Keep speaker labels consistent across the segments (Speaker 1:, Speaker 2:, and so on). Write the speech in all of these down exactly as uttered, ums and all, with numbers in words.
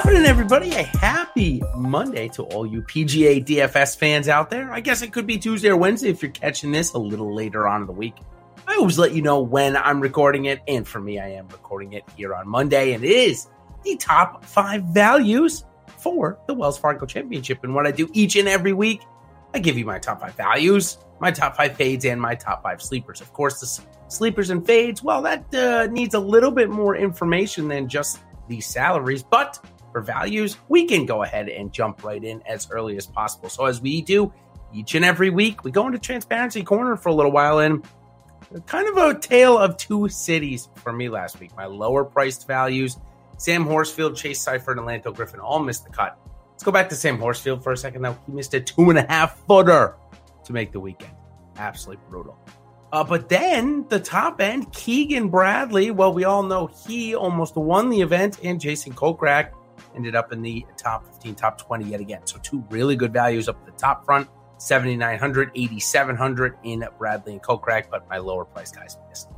Speaker 1: Howdy, everybody. A happy Monday to all you P G A D F S fans out there. I guess it could be Tuesday or Wednesday if you're catching this a little later on in the week. I always let you know when I'm recording it, and for me, I am recording it here on Monday, and it is the top five values for the Wells Fargo Championship. And what I do each and every week, I give you my top five values, my top five fades, and my top five sleepers. Of course, the sleepers and fades, well, that uh, needs a little bit more information than just the salaries, but for values, we can go ahead and jump right in as early as possible. So as we do each and every week, we go into Transparency Corner for a little while, and kind of a tale of two cities for me last week. My lower priced values, Sam Horsfield, Chase Seifert, and Lanto Griffin all missed the cut. Let's go back to Sam Horsfield for a second, though. He missed a two and a half footer to make the weekend. Absolutely brutal. Uh, but then the top end, Keegan Bradley. Well, we all know he almost won the event, and Jason Kokrak ended up in the top fifteen, top twenty yet again. So two really good values up at the top front, seventy-nine hundred, eighty-seven hundred in Bradley and Kokrak, but my lower price guys missed.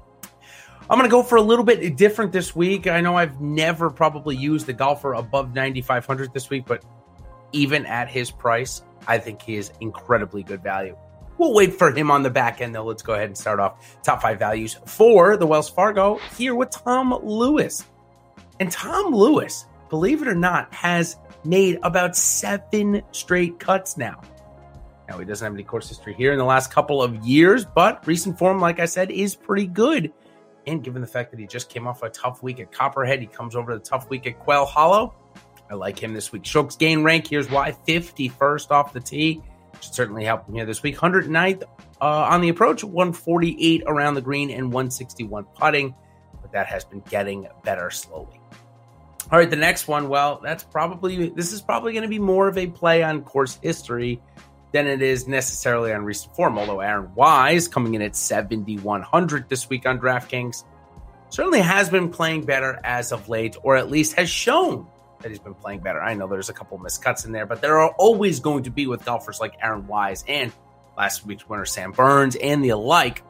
Speaker 1: I'm going to go for a little bit different this week. I know I've never probably used the golfer above ninety-five hundred this week, but even at his price, I think he is incredibly good value. We'll wait for him on the back end, though. Let's go ahead and start off top five values for the Wells Fargo here with Tom Lewis. And Tom Lewis, believe it or not, has made about seven straight cuts now. Now, he doesn't have any course history here in the last couple of years, but recent form, like I said, is pretty good. And given the fact that he just came off a tough week at Copperhead, he comes over to the tough week at Quail Hollow. I like him this week. Strokes gain rank, here's why. fifty-first off the tee. Should certainly help him here this week. one hundred ninth uh, on the approach, one forty-eight around the green, and one sixty-one putting. But that has been getting better slowly. All right, the next one, well, that's probably, this is probably going to be more of a play on course history than it is necessarily on recent form. Although Aaron Wise, coming in at seventy-one hundred this week on DraftKings, certainly has been playing better as of late, or at least has shown that he's been playing better. I know there's a couple miscuts in there, but there are always going to be with golfers like Aaron Wise and last week's winner Sam Burns and the alike.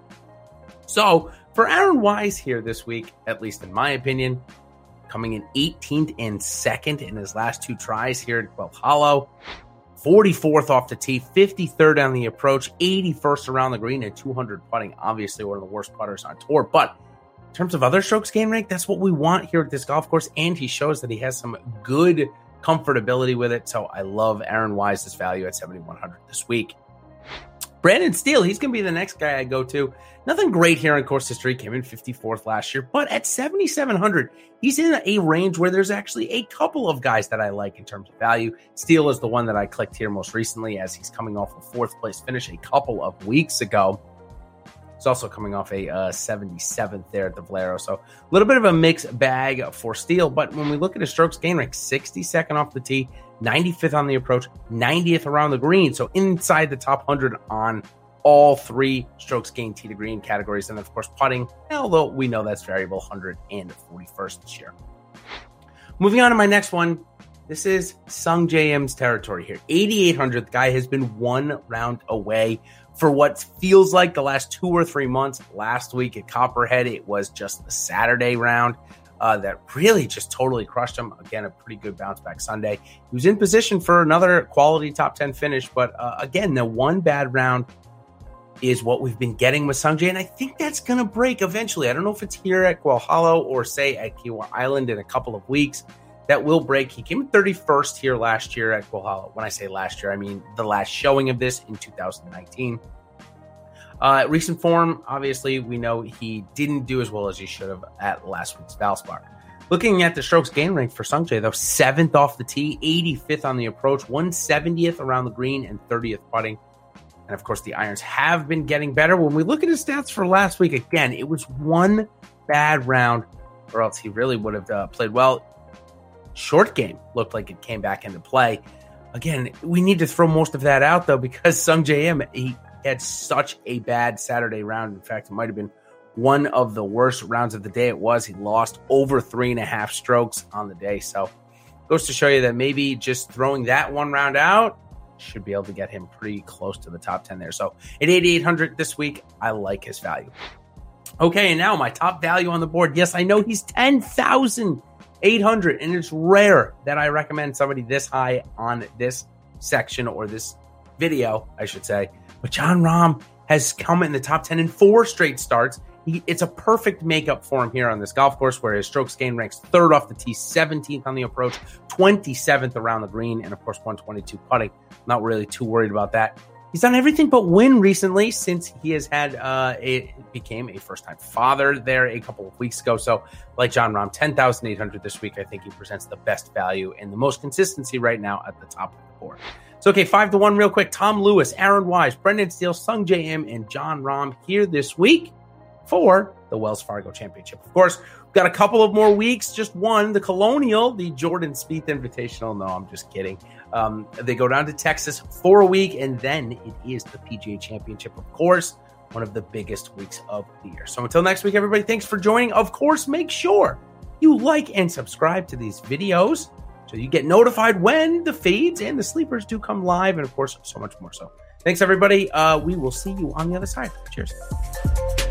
Speaker 1: So for Aaron Wise here this week, at least in my opinion, coming in eighteenth and second in his last two tries here at Quail Hollow, forty-fourth off the tee, fifty-third on the approach, eighty-first around the green, and two hundred putting. Obviously one of the worst putters on tour, but in terms of other strokes gain rank, that's what we want here at this golf course, and he shows that he has some good comfortability with it. So I love Aaron Wise's value at seventy-one hundred this week. Brandon Steele, he's going to be the next guy I go to. Nothing great here in course history, came in fifty-fourth last year, but at seventy-seven hundred, he's in a range where there's actually a couple of guys that I like in terms of value. Steele is the one that I clicked here most recently as he's coming off a fourth place finish a couple of weeks ago. He's also coming off a uh, seventy-seventh there at the Valero. So a little bit of a mixed bag for Steele. But when we look at his strokes gain rank, sixty-second off the tee, ninety-fifth on the approach, ninetieth around the green. So inside the top one hundred on all three strokes gain tee to green categories. And of course, putting, although we know that's variable, one hundred forty-first this year. Moving on to my next one. This is Sungjae Im's territory here. eighty-eight hundred. The guy has been one round away for what feels like the last two or three months. Last week at Copperhead, it was just the Saturday round uh, that really just totally crushed him. Again, a pretty good bounce back Sunday. He was in position for another quality top ten finish, but uh, again, the one bad round is what we've been getting with Sungjae, and I think that's going to break eventually. I don't know if it's here at Quail Hollow or say at Kiawah Island in a couple of weeks. That will break. He came in thirty-first here last year at Quail Hollow. When I say last year, I mean the last showing of this in two thousand nineteen. Uh, recent form, obviously, we know he didn't do as well as he should have at last week's Valspar. Looking at the strokes gain rank for Sungjae, though, seventh off the tee, eighty-fifth on the approach, one seventieth around the green, and thirtieth putting. And of course, the irons have been getting better. When we look at his stats for last week, again, it was one bad round, or else he really would have uh, played well. Short game looked like it came back into play. Again, we need to throw most of that out, though, because Sungjae Im, he had such a bad Saturday round. In fact, it might have been one of the worst rounds of the day. It was. He lost over three and a half strokes on the day. So goes to show you that maybe just throwing that one round out should be able to get him pretty close to the top ten there. So at eighty-eight hundred this week, I like his value. Okay, and now my top value on the board. Yes, I know he's ten thousand eight hundred, and it's rare that I recommend somebody this high on this section or this video, I should say. But Jon Rahm has come in the top ten in four straight starts. He, it's a perfect makeup for him here on this golf course, where his strokes gained ranks third off the tee, seventeenth on the approach, twenty-seventh around the green, and of course one twenty-two putting. Not really too worried about that. He's done everything but win recently since he has had uh, a became a first-time father there a couple of weeks ago. So, like Jon Rahm, ten thousand eight hundred this week. I think he presents the best value and the most consistency right now at the top of the board. So, okay, five to one real quick. Tom Lewis, Aaron Wise, Brendan Steele, Sung J M, and Jon Rahm here this week for the Wells Fargo Championship. Of course, we've got a couple of more weeks. Just one, the Colonial, the Jordan Spieth Invitational. No, I'm just kidding. Um, they go down to Texas for a week, and then it is the P G A Championship, of course, one of the biggest weeks of the year. So until next week, everybody, thanks for joining. Of course, make sure you like and subscribe to these videos so you get notified when the fades and the sleepers do come live, and of course, so much more. So thanks, everybody. Uh, we will see you on the other side. Cheers.